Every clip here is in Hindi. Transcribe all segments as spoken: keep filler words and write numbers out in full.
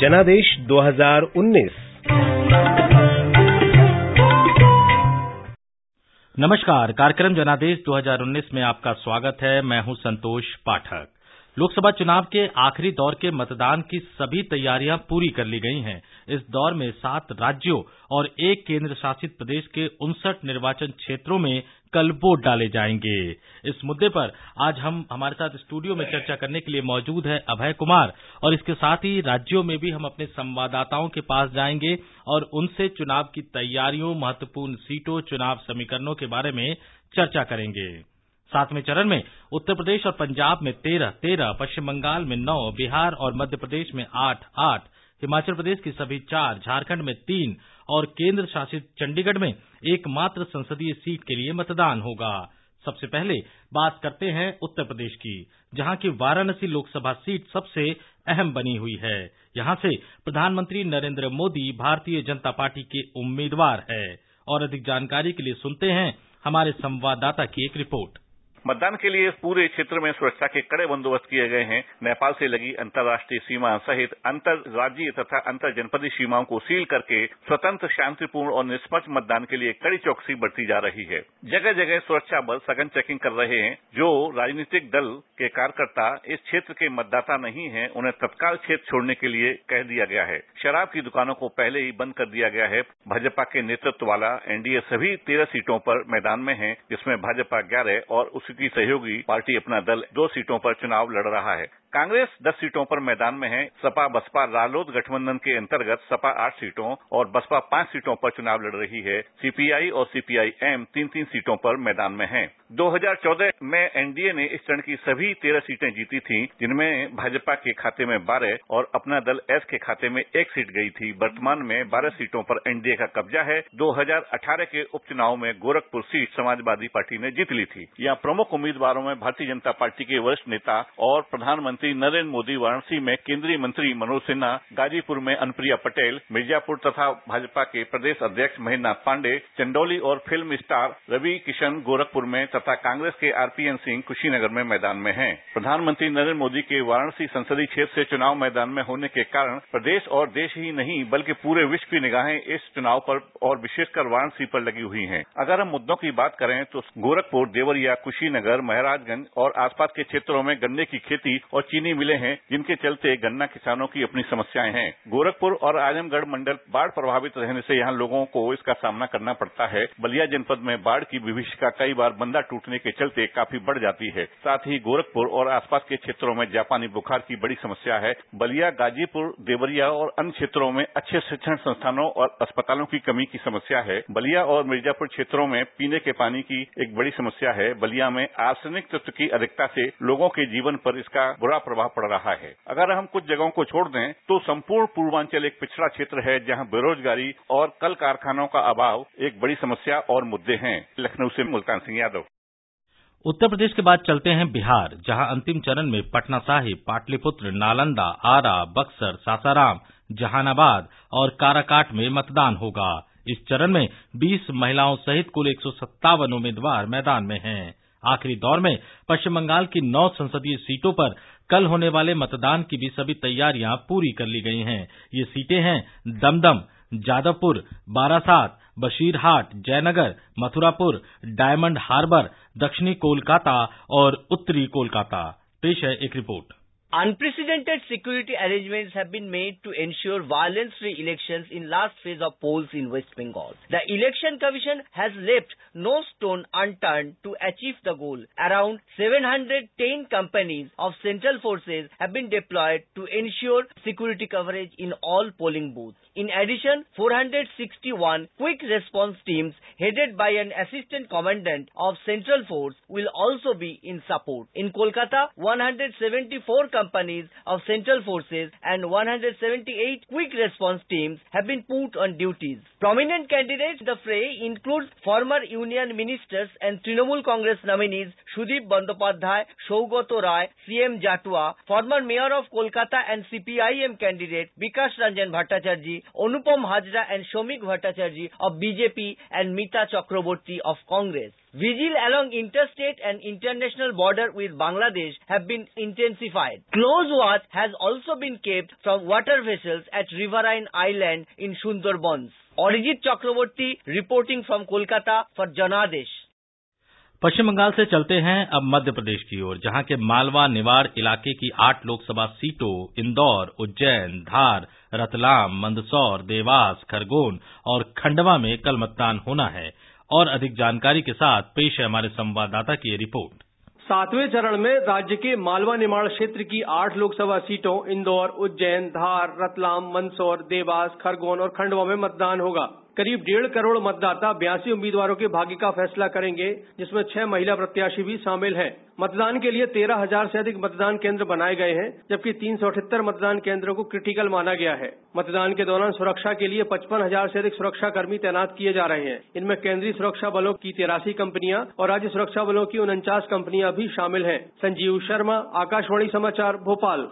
जनादेश दो हज़ार उन्नीस। नमस्कार, कार्यक्रम जनादेश दो हज़ार उन्नीस में आपका स्वागत है। मैं हूं संतोष पाठक। लोकसभा चुनाव के आखिरी दौर के मतदान की सभी तैयारियां पूरी कर ली गई हैं। इस दौर में सात राज्यों और एक केंद्र शासित प्रदेश के उनसठ निर्वाचन क्षेत्रों में कल वोट डाले जाएंगे। इस मुद्दे पर आज हम हमारे साथ स्टूडियो में चर्चा करने के लिए मौजूद है अभय कुमार, और इसके साथ ही राज्यों में भी हम अपने संवाददाताओं के पास जाएंगे और उनसे चुनाव की तैयारियों, महत्वपूर्ण सीटों, चुनाव समीकरणों के बारे में चर्चा करेंगे। सातवें चरण में उत्तर प्रदेश और पंजाब में तेरह तेरह, पश्चिम बंगाल में नौ, बिहार और मध्य प्रदेश में आठ आठ, हिमाचल प्रदेश की सभी चार, झारखंड में तीन और केंद्र शासित चंडीगढ़ में एकमात्र संसदीय सीट के लिए मतदान होगा। सबसे पहले बात करते हैं उत्तर प्रदेश की, जहां की वाराणसी लोकसभा सीट सबसे अहम बनी हुई है। यहां से प्रधानमंत्री नरेंद्र मोदी भारतीय जनता पार्टी के उम्मीदवार है। और अधिक जानकारी के लिए सुनते हैं हमारे संवाददाता की एक रिपोर्ट। मतदान के लिए पूरे क्षेत्र में सुरक्षा के कड़े बंदोबस्त किए गए हैं। नेपाल से लगी अंतर्राष्ट्रीय सीमा सहित अंतर राज्यीय तथा अंतर जनपदीय सीमाओं को सील करके स्वतंत्र, शांतिपूर्ण और निष्पक्ष मतदान के लिए कड़ी चौकसी बरती जा रही है। जगह जगह सुरक्षा बल सघन चेकिंग कर रहे हैं। जो राजनीतिक दल के कार्यकर्ता इस क्षेत्र के मतदाता नहीं है, उन्हें तत्काल क्षेत्र छोड़ने के लिए कह दिया गया है। शराब की दुकानों को पहले ही बंद कर दिया गया है। भाजपा के नेतृत्व वाला एनडीए सभी तेरह सीटों पर मैदान में है, जिसमें भाजपा ग्यारह और की सहयोगी पार्टी अपना दल दो सीटों पर चुनाव लड़ रहा है। कांग्रेस दस सीटों पर मैदान में है। सपा बसपा रालोद गठबंधन के अंतर्गत सपा आठ सीटों और बसपा पांच सीटों पर चुनाव लड़ रही है। सीपीआई और सीपीआई-एम तीन तीन सीटों पर मैदान में हैं। दो हज़ार चौदह में एनडीए ने इस चरण की सभी तेरह सीटें जीती थीं, जिनमें भाजपा के खाते में बारह और अपना दल एस के खाते में एक सीट गई थी। वर्तमान में बारह सीटों पर एनडीए का कब्जा है। दो हज़ार अठारह के उपचुनाव में गोरखपुर सीट समाजवादी पार्टी ने जीत ली थी। यहाँ प्रमुख उम्मीदवारों में भारतीय जनता पार्टी के वरिष्ठ नेता और प्रधानमंत्री नरेंद्र मोदी, वाराणसी में केंद्रीय मंत्री मनोज सिन्हा, गाजीपुर में अनुप्रिया पटेल, मिर्जापुर तथा भाजपा के प्रदेश अध्यक्ष महेंद्र नाथ पांडे, चंदौली और फिल्म स्टार रवि किशन गोरखपुर में तथा कांग्रेस के आरपीएन सिंह कुशीनगर में मैदान में हैं। प्रधानमंत्री नरेंद्र मोदी के वाराणसी संसदीय क्षेत्र से चुनाव मैदान में होने के कारण प्रदेश और देश ही नहीं बल्कि पूरे विश्व की निगाहें इस चुनाव पर और विशेषकर वाराणसी पर लगी हुई हैं। अगर हम मुद्दों की बात करें तो गोरखपुर, देवरिया, कुशीनगर, महराजगंज और आसपास के क्षेत्रों में गन्ने की खेती और चीनी मिले हैं, जिनके चलते गन्ना किसानों की अपनी समस्याएं हैं। गोरखपुर और आजमगढ़ मंडल बाढ़ प्रभावित रहने से यहाँ लोगों को इसका सामना करना पड़ता है। बलिया जनपद में बाढ़ की विभीषिका कई बार बंदा टूटने के चलते काफी बढ़ जाती है। साथ ही गोरखपुर और आसपास के क्षेत्रों में जापानी बुखार की बड़ी समस्या है। बलिया, गाजीपुर, देवरिया और अन्य क्षेत्रों में अच्छे शिक्षण संस्थानों और अस्पतालों की कमी की समस्या है। बलिया और मिर्जापुर क्षेत्रों में पीने के पानी की एक बड़ी समस्या है। बलिया में आर्सेनिक तत्व की अधिकता से लोगों के जीवन पर इसका बुरा प्रभाव पड़ रहा है। अगर हम कुछ जगहों को छोड़ दें तो संपूर्ण पूर्वांचल एक पिछड़ा क्षेत्र है, जहां बेरोजगारी और कल कारखानों का अभाव एक बड़ी समस्या और मुद्दे हैं। लखनऊ से मुल्तान सिंह यादव। उत्तर प्रदेश के बाद चलते हैं बिहार, जहां अंतिम चरण में पटना साहिब, पाटलिपुत्र, नालंदा, आरा, बक्सर, सासाराम, जहानाबाद और काराकाट में मतदान होगा। इस चरण में बीस महिलाओं सहित कुल एक सौ सत्तावन उम्मीदवार मैदान में हैं। आखिरी दौर में पश्चिम बंगाल की नौ संसदीय सीटों पर कल होने वाले मतदान की भी सभी तैयारियां पूरी कर ली गई हैं। ये सीटें हैं दमदम, जादवपुर, बारासात, बशीरहाट, जयनगर, मथुरापुर, डायमंड हार्बर, दक्षिणी कोलकाता और उत्तरी कोलकाता। पेश है एक report. Unprecedented security arrangements have been made to ensure violence-free elections in last phase of polls in West Bengal. The Election Commission has left no stone unturned to achieve the goal. Around seven hundred ten companies of central forces have been deployed to ensure security coverage in all polling booths. In addition, four hundred sixty-one quick response teams headed by an assistant commandant of central force will also be in support. In Kolkata, one hundred seventy-four companies of central forces and one hundred seventy-eight quick response teams have been put on duties. Prominent candidates in the fray include former union ministers and Trinamool Congress nominees Sudip Bandyopadhyay, Saugato Rai, C M Jatua, former mayor of Kolkata and C P I M candidate Bikash Ranjan Bhattacharjee, Anupam Hajra and Shomik Bhattacharjee of B J P and Mita Chakraborty of Congress. Vigil along interstate and international border with Bangladesh have been intensified. Close watch has also been kept from water vessels at Riverine Island in Sundarbans. Arijit Chakraborty reporting from Kolkata for Janadesh. Paschim Bengal से चलते हैं अब मध्य प्रदेश की ओर, जहां के मालवा निवाड़ इलाके की आठ लोकसभा सीटों इंदौर, उज्जैन, धार, रतलाम, मंदसौर, देवास, खरगोन और खंडवा में कल मतदान होना है। और अधिक जानकारी के साथ पेश है हमारे संवाददाता की ये रिपोर्ट। सातवें चरण में राज्य के मालवा निमाड़ क्षेत्र की आठ लोकसभा सीटों इंदौर, उज्जैन, धार, रतलाम, मंदसौर, देवास, खरगोन और खंडवा में मतदान होगा। करीब डेढ़ करोड़ मतदाता बयासी उम्मीदवारों के भाग्य का फैसला करेंगे, जिसमें छह महिला प्रत्याशी भी शामिल हैं। मतदान के लिए तेरह हजार से अधिक मतदान केंद्र बनाए गए हैं, जबकि तीन सौ अठहत्तर मतदान केंद्रों को क्रिटिकल माना गया है। मतदान के दौरान सुरक्षा के लिए पचपन हजार से अधिक सुरक्षा कर्मी तैनात किए जा रहे हैं। इनमें केंद्रीय सुरक्षा बलों की तिरासी कंपनियां और राज्य सुरक्षा बलों की उनचास कंपनियां भी शामिल हैं। संजीव शर्मा, आकाशवाणी समाचार, भोपाल।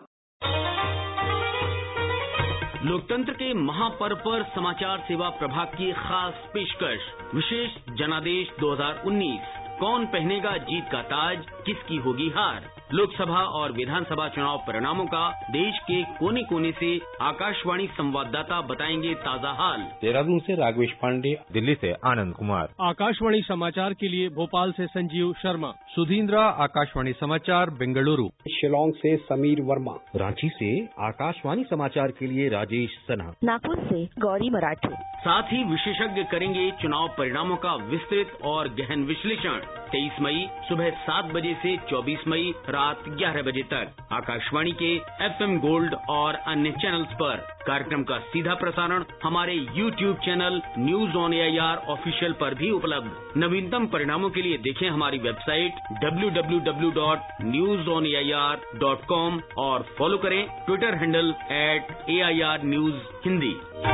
लोकतंत्र के महापर्व पर समाचार सेवा प्रभाग की खास पेशकश, विशेष जनादेश दो हज़ार उन्नीस। कौन पहनेगा जीत का ताज, किसकी होगी हार। लोकसभा और विधानसभा चुनाव परिणामों का देश के कोने कोने से आकाशवाणी संवाददाता बताएंगे ताजा हाल। देहरादून से राघवेश पांडे, दिल्ली से आनंद कुमार। आकाशवाणी समाचार के लिए भोपाल से संजीव शर्मा। सुधींद्रा, आकाशवाणी समाचार, बेंगलुरु। शिलोंग से समीर वर्मा। रांची से आकाशवाणी समाचार के लिए राजेश सन्हा। नागपुर से गौरी मराठे। साथ ही विशेषज्ञ करेंगे चुनाव परिणामों का विस्तृत और गहन विश्लेषण। तेईस मई सुबह सात बजे से चौबीस मई रात ग्यारह बजे तक आकाशवाणी के एफएम गोल्ड और अन्य चैनल्स पर। कार्यक्रम का सीधा प्रसारण हमारे YouTube channel news on AIR official पर भी उपलब्ध। नवीनतम परिणामों के लिए देखें हमारी website W W W dot news on A I R dot com और फॉलो करें Twitter handle at A I R news Hindi.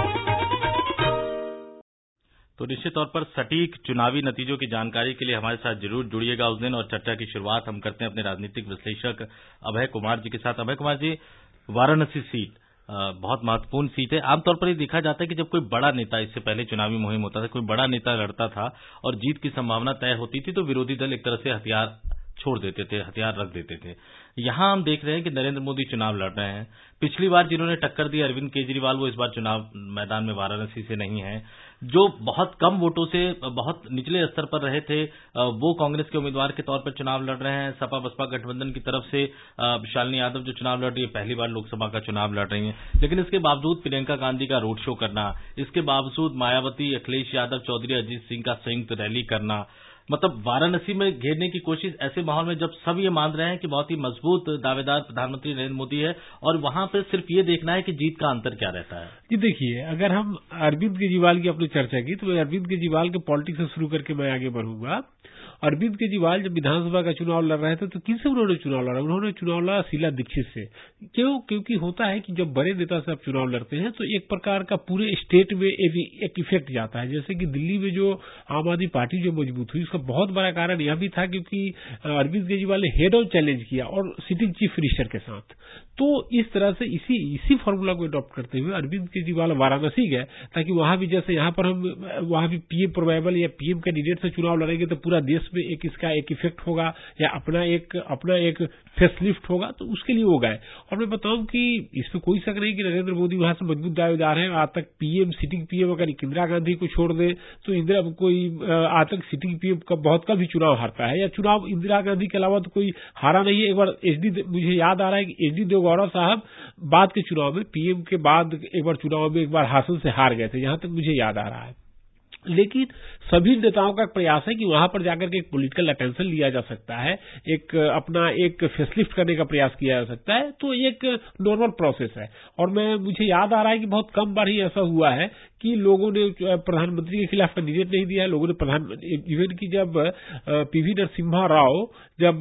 तो निश्चित तौर पर सटीक चुनावी नतीजों की जानकारी के लिए हमारे साथ जरूर जुड़िएगा उस दिन। और चर्चा की शुरुआत हम करते हैं अपने राजनीतिक विश्लेषक अभय कुमार जी के साथ। अभय कुमार जी, वाराणसी सीट बहुत महत्वपूर्ण सीट है। आमतौर पर ये देखा जाता है कि जब कोई बड़ा नेता, इससे पहले चुनावी मुहिम होता था, कोई बड़ा नेता लड़ता था और जीत की संभावना तय होती थी तो विरोधी दल एक तरह से हथियार छोड़ देते थे, हथियार रख देते थे। यहां हम देख रहे हैं कि नरेंद्र मोदी चुनाव लड़ रहे हैं। पिछली बार जिन्होंने टक्कर दी अरविंद केजरीवाल, वो इस बार चुनाव मैदान में वाराणसी से नहीं है। जो बहुत कम वोटों से बहुत निचले स्तर पर रहे थे, वो कांग्रेस के उम्मीदवार के तौर पर चुनाव लड़ रहे हैं। सपा बसपा गठबंधन की तरफ से शालिनी यादव जो चुनाव लड़ रही है, पहली बार लोकसभा का चुनाव लड़ रही हैं। लेकिन इसके बावजूद प्रियंका गांधी का रोड शो करना, इसके बावजूद मायावती, अखिलेश यादव, चौधरी अजीत सिंह का संयुक्त रैली करना, मतलब वाराणसी में घेरने की कोशिश ऐसे माहौल में जब सब ये मान रहे हैं कि बहुत ही मजबूत दावेदार प्रधानमंत्री नरेंद्र मोदी है और वहां पर सिर्फ ये देखना है कि जीत का अंतर क्या रहता है। जी देखिए, अगर हम अरविंद केजरीवाल की अपनी चर्चा की तो अरविंद केजरीवाल के पॉलिटिक्स से शुरू करके मैं आगे बढ़ूंगा। अरविंद केजरीवाल जब विधानसभा का चुनाव लड़ रहे थे तो किनसे उन्होंने चुनाव लड़ा? उन्होंने चुनाव लड़ा शीला दीक्षित से। क्यों? क्योंकि होता है कि जब बड़े नेता से आप चुनाव लड़ते हैं तो एक प्रकार का पूरे स्टेट में एक इफेक्ट जाता है। जैसे कि दिल्ली में जो आम आदमी पार्टी जो मजबूत हुई, उसका बहुत बड़ा कारण यह भी था क्योंकि अरविंद केजरीवाल ने हेड ऑन चैलेंज किया और सिटिंग चीफ मिनिस्टर के साथ। तो इस तरह से इसी इसी फॉर्मूला को अडॉप्ट करते हुए अरविंद केजरीवाल वाराणसी गए, ताकि वहां भी जैसे यहाँ पर हम वहां भी पीएम प्रोबेबल या पीएम कैंडिडेट से चुनाव लड़ेंगे तो पूरा देश में एक इसका एक इफेक्ट होगा या अपना एक अपना एक फेसलिफ्ट होगा, तो उसके लिए वो गए। और मैं बताऊं कि इसमें कोई शक नहीं कि नरेंद्र मोदी वहां से मजबूत दावेदार हैं। आज तक पीएम सिटिंग पीएम अगर इंदिरा गांधी को छोड़ दे तो इंदिरा कोई आज तक सिटिंग पीएम का बहुत कम ही चुनाव हारता है, या चुनाव इंदिरा गांधी के अलावा तो कोई हारा नहीं है। एक बार एचडी, मुझे याद आ रहा है कि एचडी देवगौड़ा साहब बाद के चुनाव में पीएम के बाद एक बार चुनाव में एक बार हासन से हार गए थे, जहां तक मुझे याद आ रहा है। लेकिन सभी नेताओं का प्रयास है कि वहां पर जाकर के एक पॉलिटिकल अटेंशन लिया जा सकता है, एक अपना एक फेसलिफ्ट करने का प्रयास किया जा सकता है, तो एक नॉर्मल प्रोसेस है। और मैं मुझे याद आ रहा है कि बहुत कम बार ही ऐसा हुआ है कि लोगों ने प्रधानमंत्री के खिलाफ कैंडिडेट नहीं दिया है। लोगों ने प्रधान इवन की जब पीवी नरसिम्हा राव जब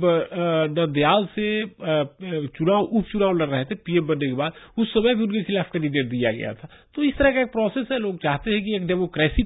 नंदयाल से चुनाव उपचुनाव लड़ रहे थे पीएम बनने के बाद, उस समय भी उनके खिलाफ कैंडिडेट दिया गया था। तो इस तरह का एक प्रोसेस है। लोग चाहते हैं कि एक डेमोक्रेसी को जिंदा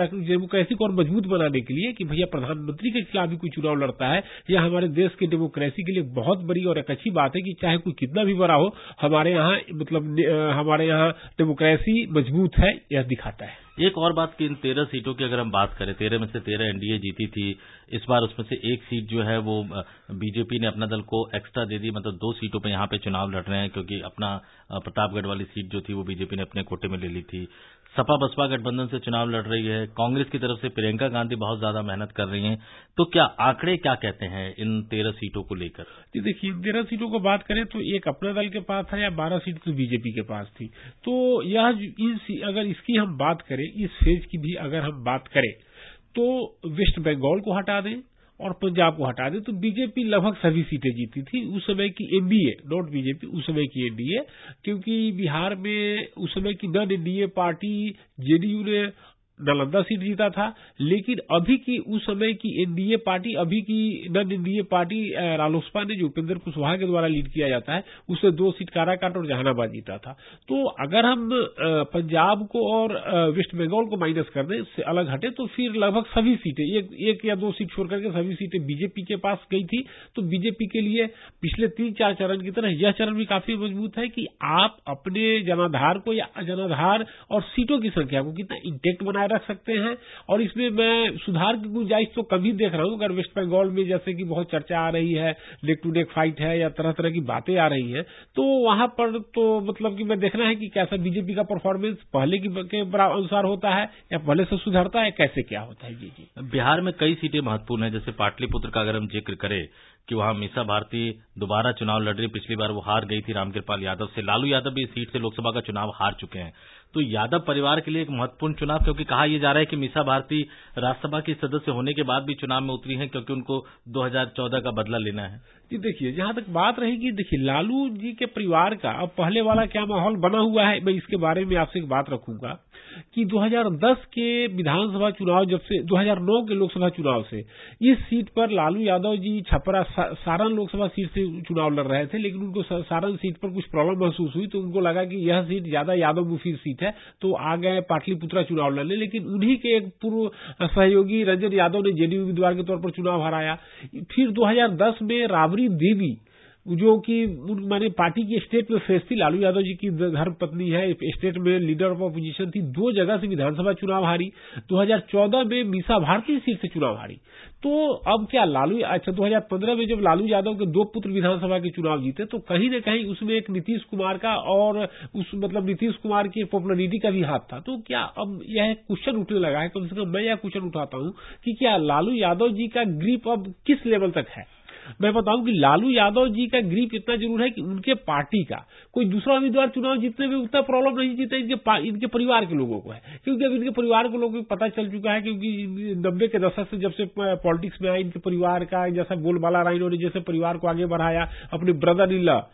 डेमोक्रेसी को और मजबूत बनाने के लिए कि भैया प्रधानमंत्री के खिलाफ भी कोई चुनाव लड़ता है, यह हमारे देश की डेमोक्रेसी के लिए बहुत बड़ी और एक अच्छी बात है कि चाहे कोई कितना भी बड़ा हो, हमारे यहाँ मतलब हमारे यहाँ डेमोक्रेसी मजबूत है, यह दिखाता है। एक और बात कि इन तेरह सीटों की अगर हम बात करें, तेरह में से तेरह एनडीए जीती थी। इस बार उसमें से एक सीट जो है वो बीजेपी ने अपना दल को एक्स्ट्रा दे दी, मतलब दो सीटों पे यहाँ पे चुनाव लड़ रहे हैं, क्योंकि अपना प्रतापगढ़ वाली सीट जो थी वो बीजेपी ने अपने कोटे में ले ली थी। सपा बसपा गठबंधन से चुनाव लड़ रही है। कांग्रेस की तरफ से प्रियंका गांधी बहुत ज्यादा मेहनत कर रही हैं। तो क्या आंकड़े क्या कहते हैं इन तेरह सीटों को लेकर? जी देखिए, तेरह सीटों को बात करें तो एक अपना दल के पास है या बारह सीट तो बीजेपी के पास थी। तो यह इस अगर इसकी हम बात करें, इस फेज की भी अगर हम बात करें तो वेस्ट बंगाल को हटा दें और पंजाब को हटा दें तो बीजेपी लगभग सभी सीटें जीती थी। उस समय की एनडीए, नॉट बीजेपी, उस समय की एनडीए, क्योंकि बिहार में उस समय की नॉन एनडीए पार्टी जेडीयू ने नालंदा सीट जीता था, लेकिन अभी की उस समय की एनडीए पार्टी, अभी की नॉन एनडीए पार्टी रालोसपा ने जो उपेंद्र कुशवाहा के द्वारा लीड किया जाता है, उससे दो सीट काराकाट और जहानाबाद जीता था। तो अगर हम पंजाब को और वेस्ट बंगाल को माइनस कर दें, इससे अलग हटे, तो फिर लगभग सभी सीटें, एक, एक या दो सीट छोड़ करके सभी सीटें बीजेपी के पास गई थी। तो बीजेपी के लिए पिछले तीन चार चरण की तरह यह चरण भी काफी मजबूत है कि आप अपने जनाधार को या जनाधार और सीटों की संख्या को कितना इंटेक्ट बनाए रख सकते हैं। और इसमें मैं सुधार की गुंजाइश तो कभी देख रहा हूं। अगर वेस्ट बंगाल में जैसे कि बहुत चर्चा आ रही है, नेक टू नेक फाइट है या तरह तरह की बातें आ रही हैं, तो वहां पर तो मतलब कि मैं देखना है कि कैसा बीजेपी का परफॉर्मेंस पहले की के अनुसार होता है या पहले से सुधरता है, कैसे क्या होता है। जी जी बिहार में कई सीटें महत्वपूर्ण है, जैसे पाटलिपुत्र का अगर हम जिक्र करें कि वहां मीसा भारती दोबारा चुनाव लड़ रही। पिछली बार वो हार गई थी रामकृपाल यादव से। लालू यादव भी इस सीट से लोकसभा का चुनाव हार चुके हैं। तो यादव परिवार के लिए एक महत्वपूर्ण चुनाव, क्योंकि कहा यह जा रहा है कि मीसा भारती राज्यसभा की सदस्य होने के बाद भी चुनाव में उतरी हैं, क्योंकि उनको दो हज़ार चौदह का बदला लेना है। जी देखिए, जहां तक बात रहेगी, देखिए लालू जी के परिवार का अब पहले वाला क्या माहौल बना हुआ है, मैं इसके बारे में आपसे एक बात रखूंगा कि दो हज़ार दस के विधानसभा चुनाव, जब से दो हज़ार नौ के लोकसभा चुनाव से इस सीट पर लालू यादव जी छपरा सा, सारण लोकसभा सीट से चुनाव लड़ रहे थे, लेकिन उनको सारण सीट पर कुछ प्रॉब्लम महसूस हुई, तो उनको लगा कि यह सीट ज्यादा यादव मुफीद सीट है, तो आ गए पाटलिपुत्रा चुनाव लड़ने। लेकिन उन्हीं के एक पूर्व सहयोगी रंजन यादव ने जेडीयू उम्मीदवार के तौर पर चुनाव हराया। फिर दो हज़ार दस में राबड़ी देवी, जो कि माने पार्टी की स्टेट में फेस थी, लालू यादव जी की धर्म पत्नी है, स्टेट में लीडर ऑफ अपोजिशन थी, दो जगह से विधानसभा चुनाव हारी। दो हज़ार चौदह में मीसा भारती सीट से चुनाव हारी। तो अब क्या लालू, अच्छा दो हज़ार पंद्रह में जब लालू यादव के दो पुत्र विधानसभा के चुनाव जीते, तो कहीं न कहीं उसमें एक नीतीश कुमार का और उस मतलब नीतीश कुमार की पॉपुलरिटी का भी हाथ था। तो क्या अब यह क्वेश्चन उठने लगा है, कम से कम मैं यह क्वेश्चन उठाता हूं कि क्या लालू यादव जी का ग्रिप अब किस लेवल तक है। मैं बताऊं कि लालू यादव जी का ग्रिप इतना जरूर है कि उनके पार्टी का कोई दूसरा उम्मीदवार चुनाव जीतने में उतना प्रॉब्लम नहीं जीता, इनके इनके परिवार के लोगों को है, क्योंकि अब इनके परिवार के लोगों को पता चल चुका है, क्योंकि नब्बे के दशक से जब से पॉलिटिक्स में आए, इनके परिवार का जैसा बोलबाला रहा, इन्होंने जैसे परिवार को आगे बढ़ाया, अपने brother in law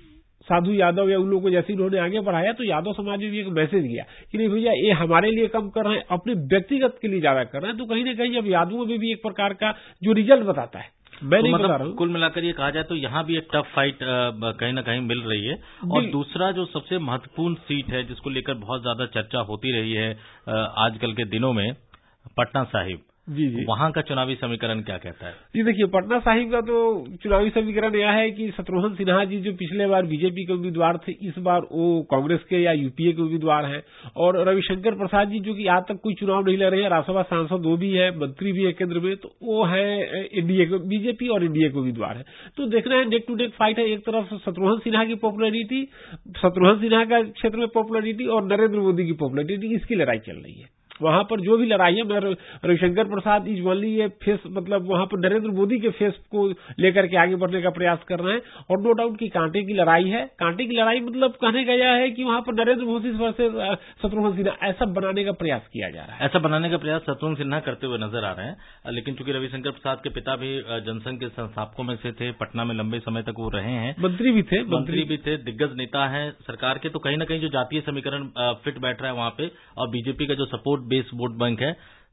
Sadhu Yadav या उन लोगों को जैसे इन्होंने आगे बढ़ाया, तो यादव समाज में भी एक मैसेज गया कि नहीं भैया ये हमारे लिए कम कर रहे हैं, अपने व्यक्तिगत के लिए ज्यादा कर रहे हैं। तो कहीं ना कहीं अब यादवों में भी एक प्रकार का जो रिजल्ट बताता है, मैं तो नहीं मतलब बता रहा हूं। कुल मिलाकर ये कहा जाए तो यहाँ भी एक टफ फाइट कहीं ना कहीं मिल रही है। और दूसरा जो सबसे महत्वपूर्ण सीट है, जिसको लेकर बहुत ज्यादा चर्चा होती रही है आजकल के दिनों में, पटना साहिब, जी जी वहां का चुनावी समीकरण क्या कहता है? जी देखिए, पटना साहिब का तो चुनावी समीकरण यह है कि शत्रुघ्न सिन्हा जी जो पिछले बार बीजेपी के उम्मीदवार थे, इस बार वो कांग्रेस के या यूपीए के उम्मीदवार हैं। और रविशंकर प्रसाद जी जो कि आज तक कोई चुनाव नहीं लड़ रहे हैं, राज्यसभा सांसद वो भी है, मंत्री भी है केंद्र में, तो वो है एनडीए के, बीजेपी और एनडीए के उम्मीदवार है। तो देखना है, नेक टू नेक फाइट है। एक तरफ शत्रुघ्न सिन्हा की पॉपुलरिटी, शत्रुघ्न सिन्हा का क्षेत्र में पॉपुलरिटी और नरेंद्र मोदी की पॉपुलरिटी, इसकी लड़ाई चल रही है। वहां पर जो भी लड़ाई है, मैं रविशंकर प्रसाद इज ओनली ये फेस, मतलब वहां पर नरेंद्र मोदी के फेस को लेकर के आगे बढ़ने का प्रयास कर रहे हैं। और नो डाउट की कांटे की लड़ाई है। कांटे की लड़ाई मतलब कहने का यह है कि वहां पर नरेंद्र मोदी वर्सेस शत्रुघ्न सिन्हा, ऐसा बनाने का प्रयास किया जा रहा है। ऐसा बनाने का प्रयास शत्रुघ्न सिन्हा करते हुए नजर आ रहे हैं। लेकिन चूंकि रविशंकर प्रसाद के पिता भी जनसंघ के संस्थापकों में से थे, पटना में लंबे समय तक वो रहे हैं, मंत्री भी थे मंत्री भी थे, दिग्गज नेता है सरकार के। तो कहीं ना कहीं जो जातीय समीकरण फिट बैठ रहा है वहां पे, और बीजेपी का जो सपोर्ट बेस वोट बैंक है,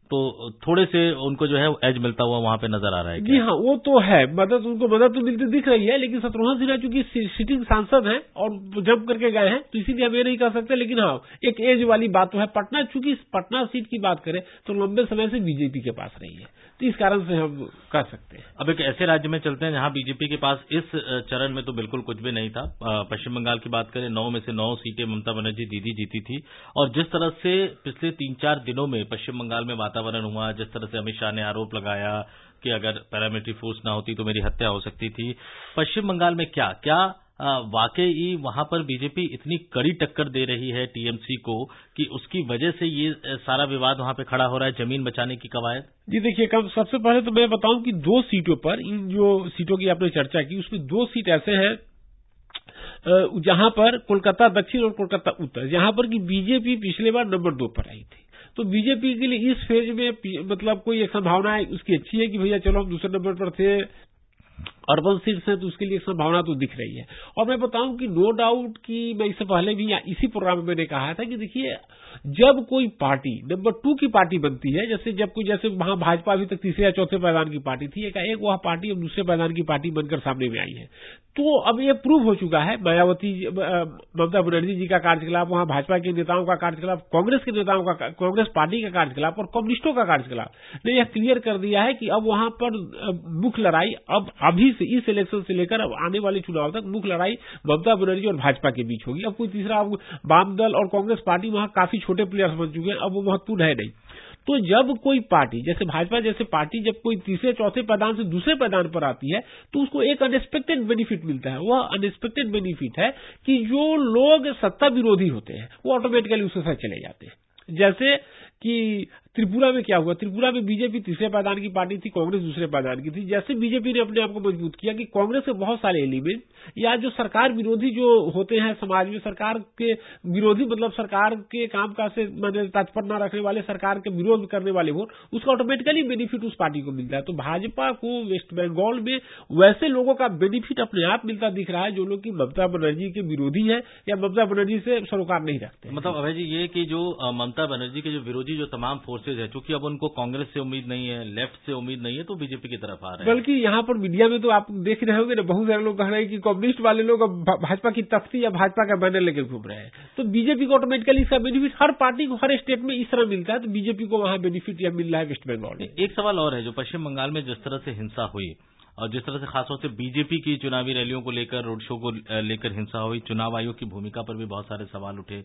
तो थोड़े से उनको जो है एज मिलता हुआ वहां पे नजर आ रहा है। जी हाँ, वो तो है, मदद उनको मदद तो मिलती दिख रही है, लेकिन शत्रुघ्न सिन्हा चूंकि सिटिंग सांसद हैं और जंप करके गए हैं, तो इसीलिए हम ये नहीं कह सकते। लेकिन हाँ, एक एज वाली बात तो है। पटना, चूंकि पटना सीट की बात करें तो लंबे समय से बीजेपी के पास रही है, तो इस कारण से हम कह सकते हैं। अब एक ऐसे राज्य में चलते हैं जहां बीजेपी के पास इस चरण में तो बिल्कुल कुछ भी नहीं था। पश्चिम बंगाल की बात करें, नौ में से नौ सीटें ममता बनर्जी दीदी जीती थी, और जिस तरह से पिछले तीन चार दिनों में पश्चिम बंगाल में वातावरण हुआ, जिस तरह से अमित शाह ने आरोप लगाया कि अगर पैरामिलिट्री फोर्स ना होती तो मेरी हत्या हो सकती थी, पश्चिम बंगाल में क्या क्या वाकई वहां पर बीजेपी इतनी कड़ी टक्कर दे रही है टीएमसी को कि उसकी वजह से ये सारा विवाद वहां पे खड़ा हो रहा है, जमीन बचाने की कवायद? जी देखिए, कम सबसे पहले तो मैं बताऊं कि दो सीटों पर, इन जो सीटों की आपने चर्चा की, उसमें दो सीट ऐसे हैं जहां पर कोलकाता दक्षिण और कोलकाता उत्तर, जहां पर कि बीजेपी पिछले बार नंबर दो पर आई थी। तो बीजेपी के लिए इस फेज में मतलब कोई एक संभावना है उसकी अच्छी है कि भैया चलो हम दूसरे नंबर पर थे, अर्बन सीट्स है, तो उसके लिए संभावना तो दिख रही है। और मैं बताऊं कि नो डाउट कि मैं इससे पहले भी इसी प्रोग्राम में मैंने कहा था कि देखिए, जब कोई पार्टी नंबर टू की पार्टी बनती है, जैसे जब कोई, जैसे वहां भाजपा अभी तक तीसरे या चौथे पायदान की पार्टी थी, एक एक वह पार्टी अब दूसरे पायदान की पार्टी बनकर सामने में आई है। तो अब ये प्रूव हो चुका है, मायावती ममता बनर्जी जी का कार्यकलाप, वहां भाजपा के नेताओं का कार्यकलाप, कांग्रेस के नेताओं का, कांग्रेस पार्टी का कार्यकलाप और कम्युनिस्टों का कार्यकलाप ने यह क्लियर कर दिया है कि अब वहां पर मुख्य लड़ाई अब अभी से, इस इलेक्शन से लेकर अब आने वाले चुनाव तक मुख्य लड़ाई ममता बनर्जी और भाजपा के बीच होगी। अब कोई तीसरा, वाम दल और कांग्रेस पार्टी वहां काफी छोटे प्लेयर्स बन चुके हैं, अब वो महत्वपूर्ण है नहीं। तो जब कोई पार्टी, जैसे भाजपा जैसे पार्टी, जब कोई तीसरे चौथे पायदान से दूसरे पायदान पर आती है तो उसको एक अनएक्सपेक्टेड बेनिफिट मिलता है। वह अनएक्सपेक्टेड बेनिफिट है कि जो लोग सत्ता विरोधी होते हैं वो ऑटोमेटिकली उसके साथ चले जाते हैं। जैसे कि त्रिपुरा में क्या हुआ, त्रिपुरा में बीजेपी तीसरे पायदान की पार्टी थी, कांग्रेस दूसरे पायदान की थी। जैसे बीजेपी ने अपने आप को मजबूत किया कि कांग्रेस के बहुत सारे एलिमेंट या जो सरकार विरोधी जो होते हैं समाज में, सरकार के विरोधी मतलब सरकार के कामकाज से मतलब तत्पर न रखने वाले, सरकार के विरोध करने वाले वोट, उसका ऑटोमेटिकली बेनिफिट उस पार्टी को मिलता है। तो भाजपा को वेस्ट बंगाल में वैसे लोगों का बेनिफिट अपने आप मिलता दिख रहा है जो लोग की ममता बनर्जी के विरोधी है या ममता बनर्जी से सरोकार नहीं रखते। मतलब अभय जी, ये कि जो ममता बनर्जी के जो विरोधी जो तमाम फोर्सेज है, चूंकि अब उनको कांग्रेस से उम्मीद नहीं है, लेफ्ट से उम्मीद नहीं है, तो बीजेपी की तरफ आ रहे हैं। बल्कि यहाँ पर मीडिया में तो आप देख रहे होंगे ना, बहुत सारे लोग कह रहे हैं कि कम्युनिस्ट वाले लोग अब भाजपा की तख्ती या भाजपा का बैनर लेकर घूम रहे हैं। तो बीजेपी को ऑटोमेटिकली इसका बेनिफिट हर पार्टी को हर स्टेट में इस तरह मिलता है, तो बीजेपी को वहां बेनिफिट यह मिल रहा है वेस्ट बंगाल में। एक सवाल और है, जो पश्चिम बंगाल में जिस तरह से हिंसा हुई और जिस तरह से खासतौर से बीजेपी की चुनावी रैलियों को लेकर, रोड शो को लेकर हिंसा हुई, चुनाव आयोग की भूमिका पर भी बहुत सारे सवाल उठे।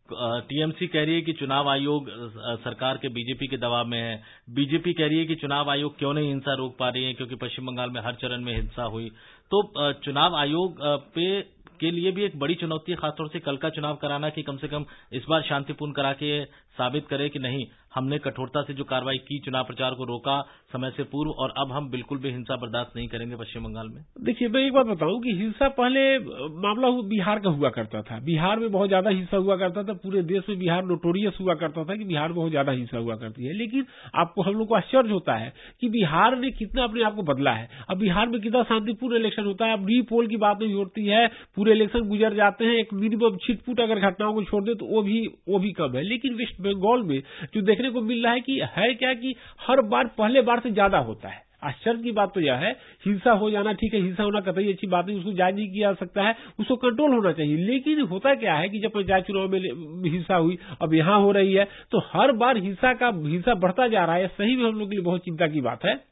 टीएमसी कह रही है कि चुनाव आयोग सरकार के बीजेपी के दबाव में है, बीजेपी कह रही है कि चुनाव आयोग क्यों नहीं हिंसा रोक पा रही है क्योंकि पश्चिम बंगाल में हर चरण में हिंसा हुई। तो चुनाव आयोग पे के लिए भी एक बड़ी चुनौती है, खासतौर से कल का चुनाव कराना, कि कम से कम इस बार शांतिपूर्ण करा के साबित करे कि नहीं, हमने कठोरता से जो कार्रवाई की, चुनाव प्रचार को रोका समय से पूर्व, और अब हम बिल्कुल भी हिंसा बर्दाश्त नहीं करेंगे पश्चिम बंगाल में। देखिए, मैं एक बात बताऊं कि हिंसा पहले मामला बिहार का हुआ करता था, बिहार में बहुत ज्यादा हिंसा हुआ करता था, पूरे देश में बिहार नोटोरियस हुआ करता था कि बिहार में बहुत ज्यादा हिंसा हुआ करती है। लेकिन आपको, हम लोग को आश्चर्य होता है कि बिहार ने कितना अपने आप को बदला है। अब बिहार में कितना शांतिपूर्ण इलेक्शन होता है, अब रीपोल की बात नहीं होती है, पूरे इलेक्शन गुजर जाते हैं, एक मिनिमम छिटपुट अगर घटनाओं को छोड़ दे तो वो भी वो भी कम है। लेकिन वेस्ट बंगाल में जो देखने को मिल रहा है कि है क्या कि हर बार पहले बार से ज्यादा होता है। आश्चर्य की बात तो यह है, हिंसा हो जाना ठीक है, हिंसा होना कतई अच्छी बात नहीं, उसको जायज नहीं किया जा सकता है, उसको कंट्रोल होना चाहिए। लेकिन होता क्या है कि जब पंचायत चुनाव में हिंसा हुई, अब यहां हो रही है, तो हर बार हिंसा का हिंसा बढ़ता जा रहा है। सही में हम लोग के लिए बहुत चिंता की बात है।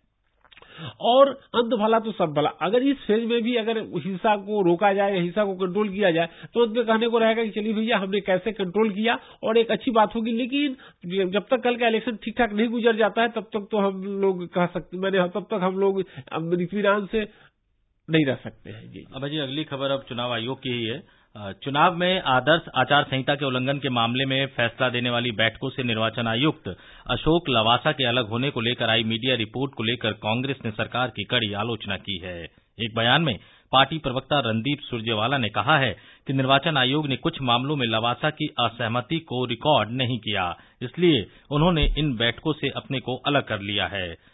और अंत भला तो सब भला, अगर इस फेज में भी अगर हिंसा को रोका जाए, हिंसा को कंट्रोल किया जाए, तो अंत में कहने को रहेगा कि चलिए भैया हमने कैसे कंट्रोल किया, और एक अच्छी बात होगी। लेकिन जब तक कल का इलेक्शन ठीक ठाक नहीं गुजर जाता है, तब तक तो हम लोग कह सकते, मैंने तब तक हम लोग इत्मीनान से नहीं रह सकते हैं। जी अब जी, अगली खबर अब चुनाव आयोग की ही है। चुनाव में आदर्श आचार संहिता के उल्लंघन के मामले में फैसला देने वाली बैठकों से निर्वाचन आयुक्त अशोक लवासा के अलग होने को लेकर आई मीडिया रिपोर्ट को लेकर कांग्रेस ने सरकार की कड़ी आलोचना की है। एक बयान में पार्टी प्रवक्ता रणदीप सुरजेवाला ने कहा है कि निर्वाचन आयोग ने कुछ मामलों में लवासा की असहमति को रिकॉर्ड नहीं किया, इसलिए उन्होंने इन बैठकों से अपने को अलग कर लिया है।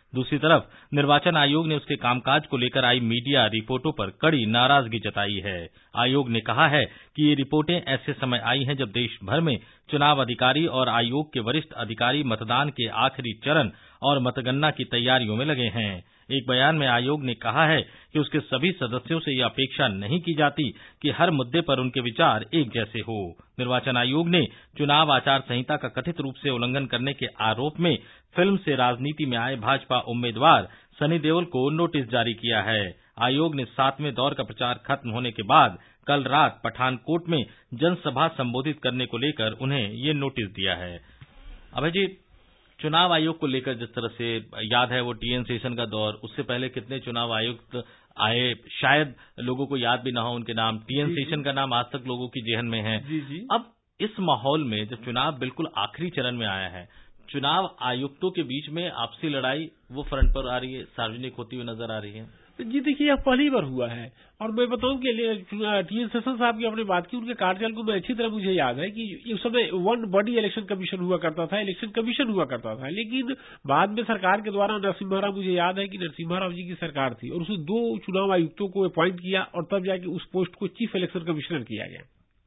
दूसरी तरफ निर्वाचन आयोग ने उसके कामकाज को लेकर आई मीडिया रिपोर्टों पर कड़ी नाराजगी जताई है। आयोग ने कहा है कि ये रिपोर्टें ऐसे समय आई हैं जब देश भर में चुनाव अधिकारी और आयोग के वरिष्ठ अधिकारी मतदान के आखिरी चरण और मतगणना की तैयारियों में लगे हैं। एक बयान में आयोग ने कहा है कि उसके सभी सदस्यों से यह अपेक्षा नहीं की जाती कि हर मुद्दे पर उनके विचार एक जैसे हो। निर्वाचन आयोग ने चुनाव आचार संहिता का कथित रूप से उल्लंघन करने के आरोप में फिल्म से राजनीति में आए भाजपा उम्मीदवार सनी देओल को नोटिस जारी किया है। आयोग ने सातवें दौर का प्रचार खत्म होने के बाद कल रात पठानकोट में जनसभा संबोधित करने को लेकर उन्हें ये नोटिस दिया है। अभय जी, चुनाव आयोग को लेकर जिस तरह से याद है वो टीएन शेषन का दौर, उससे पहले कितने चुनाव आयुक्त आए, शायद लोगों को याद भी ना हो उनके नाम। टीएन शेषन का नाम आज तक लोगों की जेहन में है। जी जी। अब इस माहौल में जब चुनाव बिल्कुल आखिरी चरण में आया है, चुनाव आयुक्तों के बीच में आपसी लड़ाई वो फ्रंट पर आ रही है, सार्वजनिक होती हुई नजर आ रही है। जी देखिए, यह पहली बार हुआ है और मैं बताऊं कि टीएन शेषन साहब की आपने बात की, उनके कार्यकाल को मैं अच्छी तरह मुझे याद है कि उस समय वन बॉडी इलेक्शन कमीशन हुआ करता था, इलेक्शन कमीशन हुआ करता था, लेकिन बाद में सरकार के द्वारा नरसिम्हा राव, मुझे याद है कि नरसिम्हा राव जी की सरकार थी और उसने दो चुनाव आयुक्तों को अपॉइंट किया और तब जाके उस पोस्ट को चीफ इलेक्शन कमिश्नर किया गया।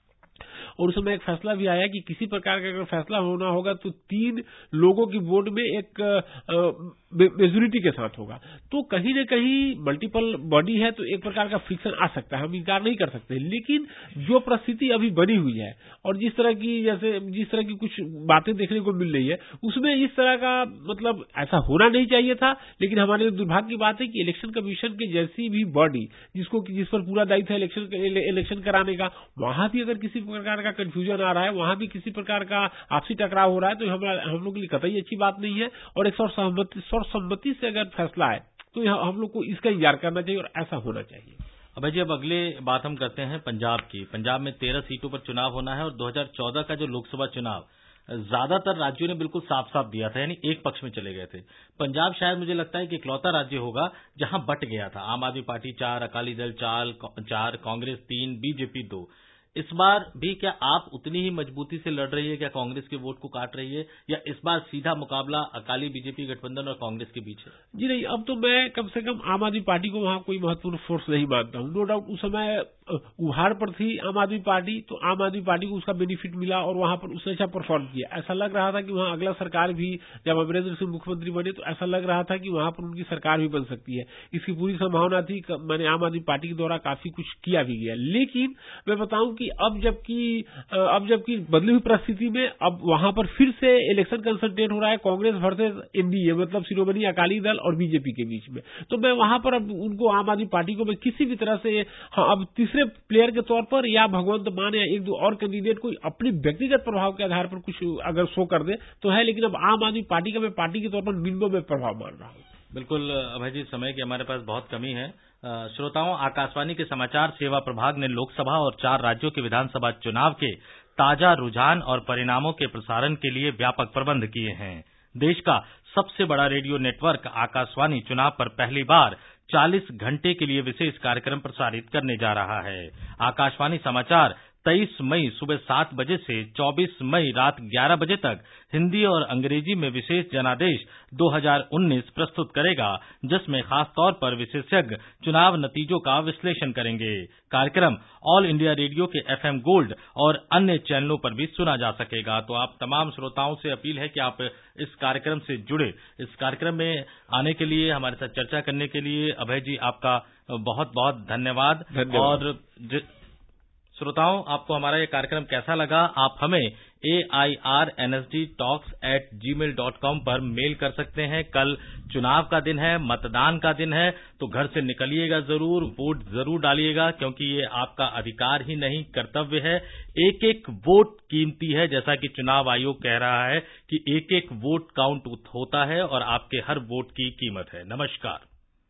और उस समय एक फैसला भी आया कि किसी प्रकार का अगर फैसला होना होगा तो तीन लोगों की वोट में एक मेजोरिटी के साथ होगा। तो कहीं न कहीं मल्टीपल बॉडी है तो एक प्रकार का फ्रिक्शन आ सकता है, हम इनकार नहीं कर सकते। लेकिन जो परिस्थिति अभी बनी हुई है और जिस तरह की जैसे जिस तरह की कुछ बातें देखने को मिल रही है, उसमें इस तरह का मतलब ऐसा होना नहीं चाहिए था। लेकिन हमारे दुर्भाग्य की बात है कि इलेक्शन कमीशन की जैसी भी बॉडी जिसको जिस पर पूरा दायित्व है इलेक्शन इलेक्शन कराने का, वहां भी अगर किसी प्रकार का कंफ्यूजन आ रहा है, वहां भी किसी प्रकार का आपसी टकराव हो रहा है, तो हम लोग के लिए कतई अच्छी बात नहीं है। और एक सर्वसम्मति सर्वसम्मति से अगर फैसला है तो हम लोग को इसका इंतजार करना चाहिए और ऐसा होना चाहिए। अब जी अब अगले बात हम करते हैं पंजाब की। पंजाब में तेरह सीटों पर चुनाव होना है और दो हज़ार चौदह का जो लोकसभा चुनाव ज्यादातर राज्यों ने बिल्कुल साफ साफ दिया था, यानी एक पक्ष में चले गए थे। पंजाब शायद मुझे लगता है कि इकलौता राज्य होगा जहां बट गया था। आम आदमी पार्टी चार, अकाली दल चार, चार कांग्रेस तीन, बीजेपी दो। इस बार भी क्या आप उतनी ही मजबूती से लड़ रही है, क्या कांग्रेस के वोट को काट रही है, या इस बार सीधा मुकाबला अकाली बीजेपी गठबंधन और कांग्रेस के बीच है? जी नहीं, अब तो मैं कम से कम आम आदमी पार्टी को वहां कोई महत्वपूर्ण फोर्स नहीं मानता हूं। नो डाउट उस समय उहाड़ पर थी आम आदमी पार्टी, तो आम आदमी पार्टी को उसका बेनिफिट मिला और वहां पर उसने अच्छा परफॉर्म किया। ऐसा लग रहा था कि वहां अगला सरकार भी, जब अमरेंद्र सिंह मुख्यमंत्री बने तो ऐसा लग रहा था कि वहां पर उनकी सरकार भी बन सकती है। इसकी पूरी संभावना थी। मैंने आम आदमी पार्टी के द्वारा काफी कुछ किया भी गया। लेकिन मैं बताऊं कि अब जबकि अब जबकि बदली हुई परिस्थिति में अब वहां पर फिर से इलेक्शन कंसंट्रेट हो रहा है कांग्रेस वर्सेस एनडीए, मतलब शिरोमणि अकाली दल और बीजेपी के बीच में, तो मैं वहां पर अब उनको आम आदमी पार्टी को मैं किसी भी तरह से हाँ, अब तीसरे प्लेयर के तौर पर या भगवंत मान या एक दो और कैंडिडेट कोई अपनी व्यक्तिगत प्रभाव के आधार पर कुछ अगर शो कर दे तो है, लेकिन अब आम आदमी पार्टी का मैं पार्टी के तौर पर मिनिमम में प्रभाव मान रहा हूँ। बिल्कुल अभय जी, समय की हमारे पास बहुत कमी है। श्रोताओं, आकाशवाणी के समाचार सेवा प्रभाग ने लोकसभा और चार राज्यों के विधानसभा चुनाव के ताजा रुझान और परिणामों के प्रसारण के लिए व्यापक प्रबंध किए हैं। देश का सबसे बड़ा रेडियो नेटवर्क आकाशवाणी चुनाव पर पहली बार चालीस घंटे के लिए विशेष कार्यक्रम प्रसारित करने जा रहा है। आकाशवाणी समाचार तेईस मई सुबह सात बजे से चौबीस मई रात ग्यारह बजे तक हिंदी और अंग्रेजी में विशेष जनादेश दो हज़ार उन्नीस प्रस्तुत करेगा, जिसमें खास तौर पर विशेषज्ञ चुनाव नतीजों का विश्लेषण करेंगे। कार्यक्रम ऑल इंडिया रेडियो के एफएम गोल्ड और अन्य चैनलों पर भी सुना जा सकेगा। तो आप तमाम श्रोताओं से अपील है कि आप इस कार्यक्रम से जुड़े। इस कार्यक्रम में आने के लिए, हमारे साथ चर्चा करने के लिए अभय जी आपका बहुत बहुत धन्यवाद। धन्यवाद। और श्रोताओं, आपको हमारा ये कार्यक्रम कैसा लगा, आप हमें A I R N S D talks at Gmail dot com पर मेल कर सकते हैं। कल चुनाव का दिन है, मतदान का दिन है, तो घर से निकलिएगा जरूर, वोट जरूर डालिएगा, क्योंकि ये आपका अधिकार ही नहीं कर्तव्य है। एक एक वोट कीमती है, जैसा कि चुनाव आयोग कह रहा है कि एक एक वोट काउंट होता है और आपके हर वोट की कीमत है। नमस्कार।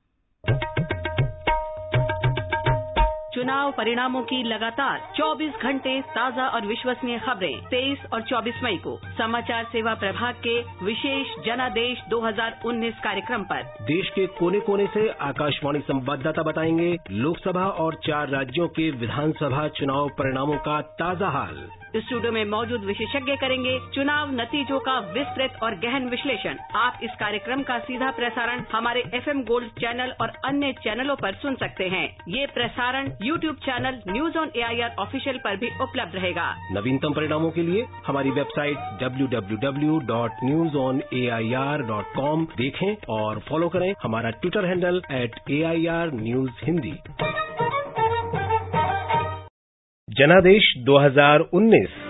चुनाव परिणामों की लगातार चौबीस घंटे ताजा और विश्वसनीय खबरें तेईस और चौबीस मई को समाचार सेवा प्रभाग के विशेष जनादेश दो हज़ार उन्नीस कार्यक्रम पर देश के कोने कोने से आकाशवाणी संवाददाता बताएंगे लोकसभा और चार राज्यों के विधानसभा चुनाव परिणामों का ताजा हाल। स्टूडियो में मौजूद विशेषज्ञ करेंगे चुनाव नतीजों का विस्तृत और गहन विश्लेषण। आप इस कार्यक्रम का सीधा प्रसारण हमारे एफएम गोल्ड चैनल और अन्य चैनलों पर सुन सकते हैं। ये प्रसारण YouTube channel news on AIR official पर भी उपलब्ध रहेगा। नवीनतम परिणामों के लिए हमारी website W W W dot news on A I R dot com देखें और फॉलो करें हमारा Twitter handle at A I R news Hindi. Janadesh दो हज़ार उन्नीस